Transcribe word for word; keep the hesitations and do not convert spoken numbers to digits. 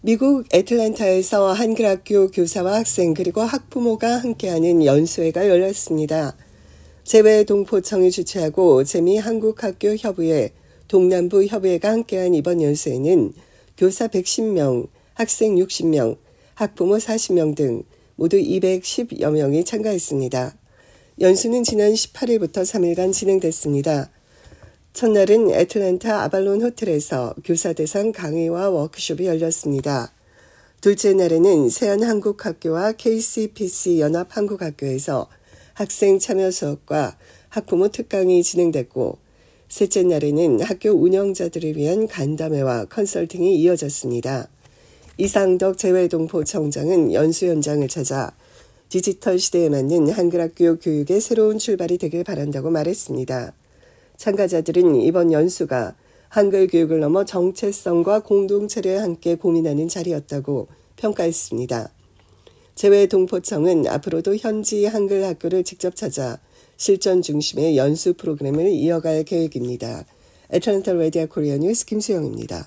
미국 애틀랜타에서 한글학교 교사와 학생 그리고 학부모가 함께하는 연수회가 열렸습니다. 재외동포청이 주최하고 재미한국학교협의회, 동남부협의회가 함께한 이번 연수회는 교사 백십 명, 학생 육십 명, 학부모 사십 명 등 모두 이백십여 명이 참가했습니다. 연수는 지난 십팔 일부터 삼 일간 진행됐습니다. 첫날은 애틀랜타 아발론 호텔에서 교사 대상 강의와 워크숍이 열렸습니다. 둘째 날에는 세안한국학교와 케이씨피씨 연합한국학교에서 학생 참여 수업과 학부모 특강이 진행됐고, 셋째 날에는 학교 운영자들을 위한 간담회와 컨설팅이 이어졌습니다. 이상덕 재외동포청장은 연수 현장을 찾아 디지털 시대에 맞는 한글학교 교육의 새로운 출발이 되길 바란다고 말했습니다. 참가자들은 이번 연수가 한글 교육을 넘어 정체성과 공동체를 함께 고민하는 자리였다고 평가했습니다. 재외동포청은 앞으로도 현지 한글 학교를 직접 찾아 실전 중심의 연수 프로그램을 이어갈 계획입니다. 애틀랜타 라디오 코리아 뉴스 김수영입니다.